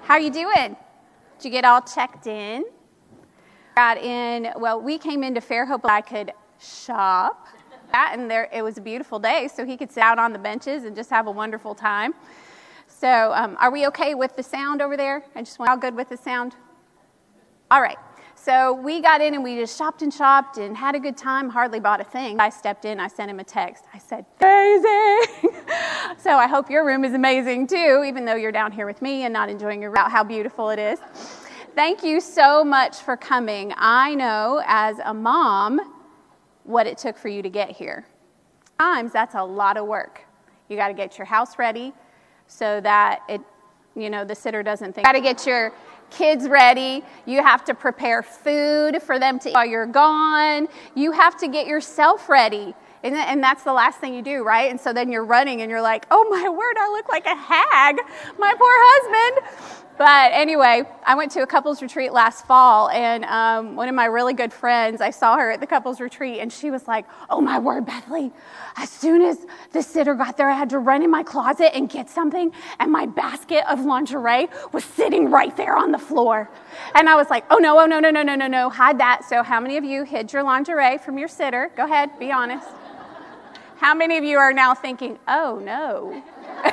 How you doing? Did you get all checked in? We came into Fairhope. I could shop. And it was a beautiful day, so he could sit out on the benches and just have a wonderful time. So are we okay with the sound over there? All good with the sound? All right. So we got in and we just shopped and had a good time, hardly bought a thing. I stepped in, I sent him a text. I said, amazing! So I hope your room is amazing too, even though you're down here with me and not enjoying your room, how beautiful it is. Thank you so much for coming. I know as a mom what it took for you to get here. Sometimes that's a lot of work. You got to get your house ready so that the sitter doesn't think. You got to get your kids ready. You have to prepare food for them to eat while you're gone. You have to get yourself ready. And that's the last thing you do, right? And so then you're running and you're like, oh my word, I look like a hag, my poor husband. But anyway, I went to a couples retreat last fall, and one of my really good friends, I saw her at the couples retreat, and she was like, oh my word, Bethany, as soon as the sitter got there, I had to run in my closet and get something, and my basket of lingerie was sitting right there on the floor. And I was like, oh no, hide that. So how many of you hid your lingerie from your sitter? Go ahead, be honest. How many of you are now thinking, oh no?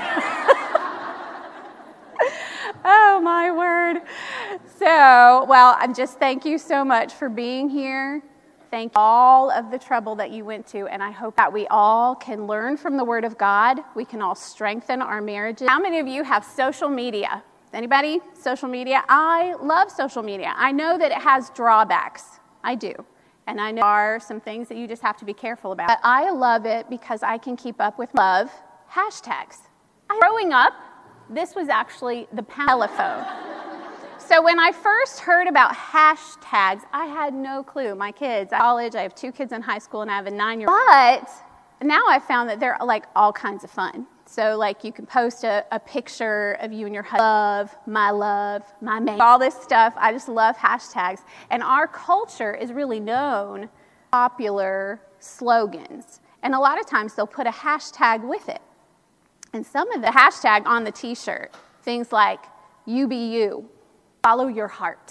Oh, my word. So, I just thank you so much for being here. Thank you for all of the trouble that you went to, and I hope that we all can learn from the Word of God. We can all strengthen our marriages. How many of you have social media? Anybody? Social media? I love social media. I know that it has drawbacks. I do. And I know there are some things that you just have to be careful about. But I love it because I can keep up with love hashtags. Growing up, this was actually the telephone. So when I first heard about hashtags, I had no clue. My kids, college, I have 2 kids in high school, and I have a 9-year-old. But now I found that they're like all kinds of fun. So like you can post a picture of you and your husband, love, my mate, all this stuff. I just love hashtags. And our culture is really known for popular slogans. And a lot of times they'll put a hashtag with it. And some of the hashtag on the t-shirt, things like, you be you, follow your heart,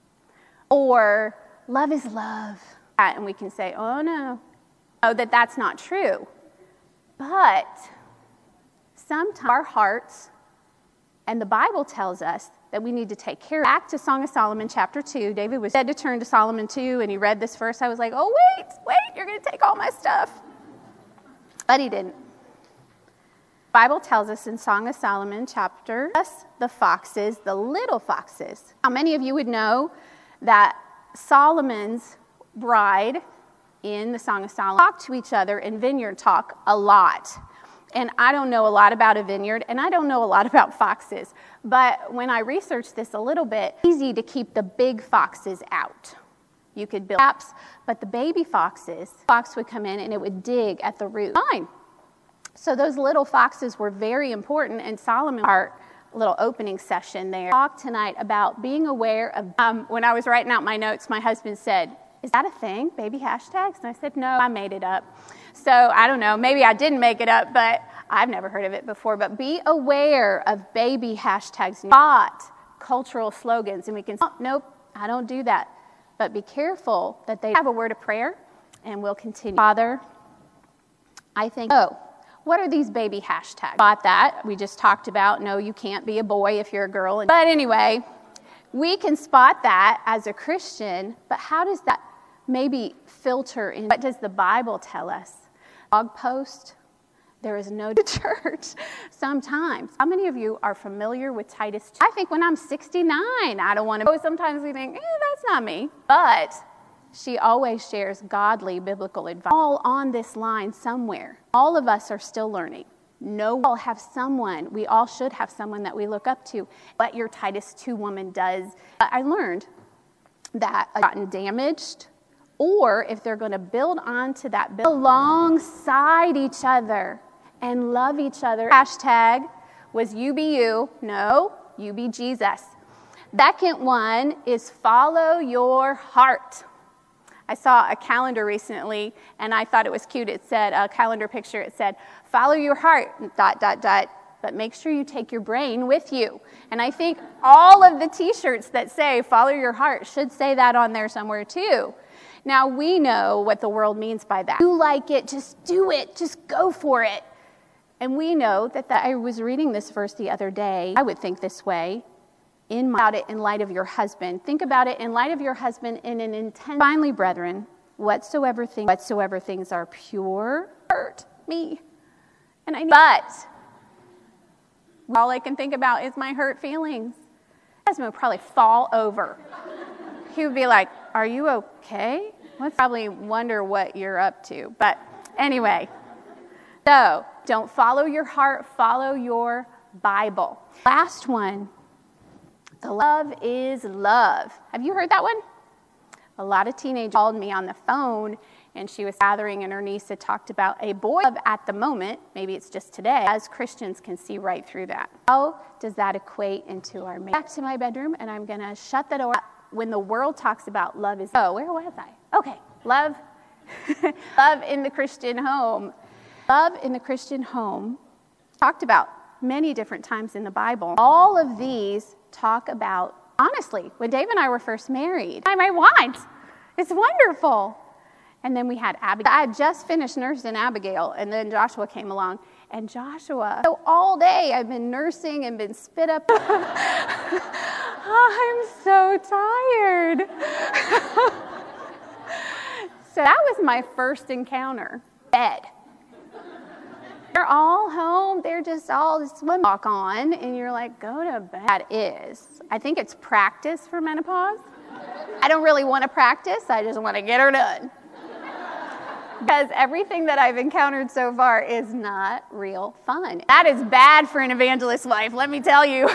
or love is love. And we can say, oh no, that's not true. But sometimes our hearts, and the Bible tells us that we need to take care of. Back to Song of Solomon, chapter 2, David was said to turn to Solomon 2, and he read this verse. I was like, oh wait, you're going to take all my stuff. But he didn't. The Bible tells us in Song of Solomon, chapter, the little foxes. How many of you would know that Solomon's bride in the Song of Solomon talk to each other in vineyard talk a lot? And I don't know a lot about a vineyard, and I don't know a lot about foxes. But when I researched this a little bit, it's easy to keep the big foxes out. You could build traps, but the baby fox would come in and it would dig at the root. Fine. So those little foxes were very important, and Solomon, our little opening session there, talked tonight about being aware of, when I was writing out my notes, my husband said, is that a thing, baby hashtags? And I said, no, I made it up. So I don't know, maybe I didn't make it up, but I've never heard of it before. But be aware of baby hashtags, spot cultural slogans, and we can say, oh, nope, I don't do that. But be careful that they have a word of prayer, and we'll continue. Father, I think, what are these baby hashtags? Spot that. We just talked about, no, you can't be a boy if you're a girl. But anyway, we can spot that as a Christian, but how does that maybe filter in? What does the Bible tell us? Blog post, there is no church sometimes. How many of you are familiar with Titus 2? I think when I'm 69, I don't want to. Sometimes we think, that's not me. But she always shares godly biblical advice. All on this line somewhere. All of us are still learning. We all should have someone that we look up to. What your Titus 2 woman does. I learned that gotten damaged, or if they're going to build onto that, build alongside each other and love each other. Hashtag was you be you. No, you be Jesus. Second one is follow your heart. I saw a calendar recently, and I thought it was cute. It said, a calendar picture, it said, follow your heart, ... but make sure you take your brain with you. And I think all of the t-shirts that say follow your heart should say that on there somewhere too. Now, we know what the world means by that. You like it, just do it, just go for it. And we know that I was reading this verse the other day. I would think this way. About it in light of your husband. Think about it in light of your husband in an intense. Finally, brethren, whatsoever things are pure, hurt me. But all I can think about is my hurt feelings. My husband would probably fall over. He would be like, "Are you okay?" Let's probably wonder what you're up to. But anyway, so don't follow your heart, follow your Bible. Last one. The love is love. Have you heard that one? A lot of teenagers called me on the phone, and she was gathering, and her niece had talked about a boy at the moment, maybe it's just today, as Christians can see right through that. How does that equate into our marriage? Back to my bedroom, and I'm going to shut the door. When the world talks about love is, where was I? Okay, love, love in the Christian home. Love in the Christian home, talked about many different times in the Bible. All of these talk about, honestly, when Dave and I were first married, I want. It's wonderful. And then we had Abigail. I had just finished nursing Abigail, and then Joshua came along. And Joshua, so all day I've been nursing and been spit up. I'm so tired. So that was my first encounter. Bed. They're all home. They're just all swim walk on, and you're like, go to bed. That is. I think it's practice for menopause. I don't really want to practice. I just want to get her done. Because everything that I've encountered so far is not real fun. That is bad for an evangelist's life, let me tell you.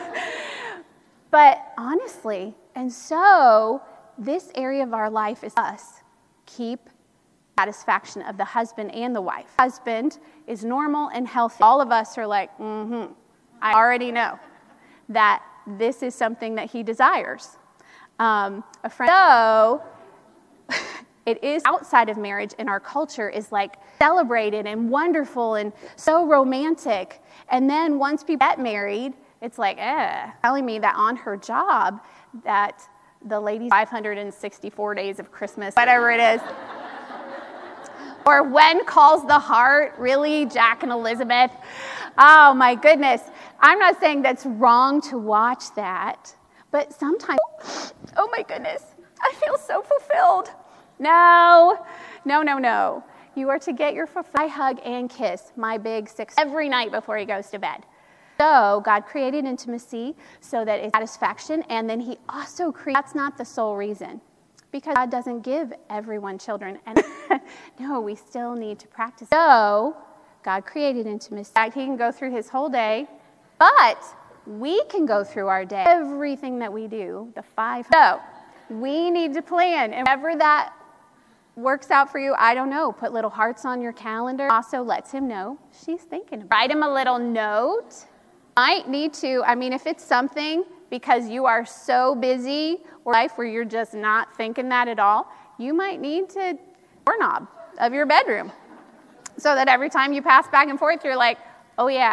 But honestly, and so this area of our life is us. Keep satisfaction of the husband and the wife. Husband is normal and healthy. All of us are like, I already know that this is something that he desires. A friend. So it is outside of marriage in our culture is like celebrated and wonderful and so romantic. And then once people get married, it's like, telling me that on her job that the lady's 564 days of Christmas, whatever it is. Or when calls the heart, really, Jack and Elizabeth? Oh my goodness. I'm not saying that's wrong to watch that, but sometimes, oh my goodness, I feel so fulfilled. No. You are to get your I hug and kiss my big 6 every night before he goes to bed. So God created intimacy so that it's satisfaction, and then he also created, that's not the sole reason. Because God doesn't give everyone children. And no, we still need to practice. So God created intimacy. He can go through his whole day, but we can go through our day. Everything that we do, the 5. So we need to plan. And whatever that works out for you, I don't know. Put little hearts on your calendar. Also lets him know she's thinking about it. Write him a little note. Might need to, if it's something because you are so busy or life where you're just not thinking that at all, you might need to doorknob of your bedroom so that every time you pass back and forth, you're like, oh yeah.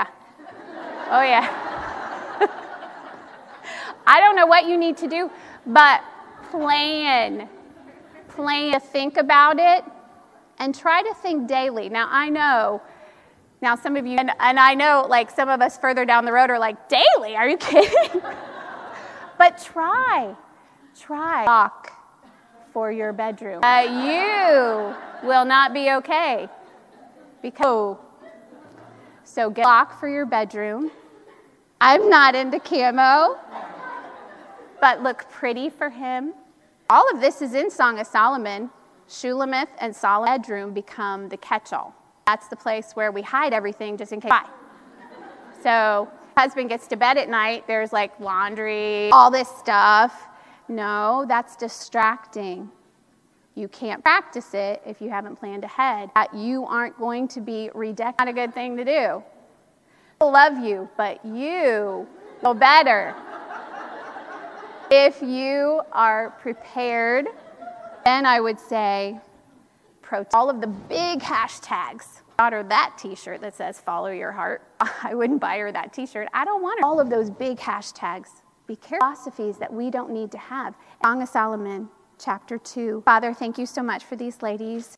I don't know what you need to do, but plan to think about it and try to think daily. Now I know, some of you, and I know like some of us further down the road are like, daily, are you kidding? But try. Lock for your bedroom. You will not be okay. So get a lock for your bedroom. I'm not into camo, but look pretty for him. All of this is in Song of Solomon. Shulamith and Solomon's bedroom become the catch-all. That's the place where we hide everything just in case. So husband gets to bed at night, there's like laundry, all this stuff. No, that's distracting. You can't practice it if you haven't planned ahead. You aren't going to be redecorated. Not a good thing to do. I love you, but you will better. If you are prepared, then I would say all of the big hashtags. daughter that t-shirt that says follow your heart. I wouldn't buy her that t-shirt. I don't want her. All of those big hashtags. Be careful. Philosophies that we don't need to have. Song of Solomon, chapter 2. Father, thank you so much for these ladies.